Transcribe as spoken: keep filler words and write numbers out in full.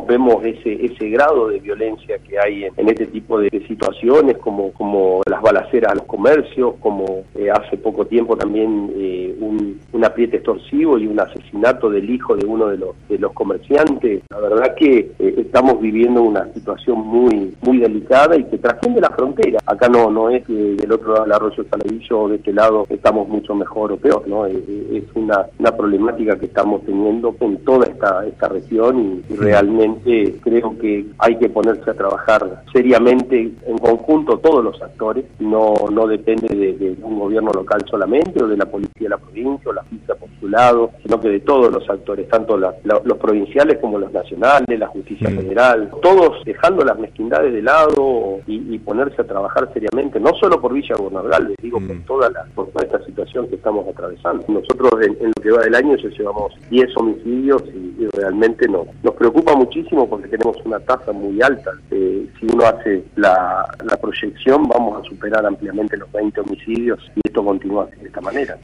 vemos vemos ese ese grado de violencia que hay en, en este tipo de, de situaciones, como como las balaceras a los comercios, como eh, hace poco tiempo también eh, un, un apriete extorsivo y un asesinato del hijo de uno de los de los comerciantes. La verdad que eh, estamos viviendo una situación muy muy delicada y que trasciende la frontera. Acá no no es que del otro lado del arroyo Saladillo o de este lado estamos mucho mejor o peor, ¿no? Es, es una, una problemática que estamos teniendo en toda esta, esta región y, y realmente creo que hay que ponerse a trabajar seriamente en conjunto todos los actores, no no depende de, de un gobierno local solamente o de la policía de la provincia o la justicia por su lado, sino que de todos los actores, tanto la, la, los provinciales como los nacionales, la justicia mm. federal, todos dejando las mezquindades de lado y, y ponerse a trabajar seriamente, no solo por Villa Gobernador Galvez, digo mm. por toda la por toda esta situación que estamos atravesando. Nosotros en, en lo que va del año ya llevamos diez homicidios y, y realmente nos, nos preocupa muchísimo porque tenemos una tasa muy alta. Eh, si uno hace la, la proyección vamos a superar ampliamente los veinte homicidios y esto continúa de esta manera.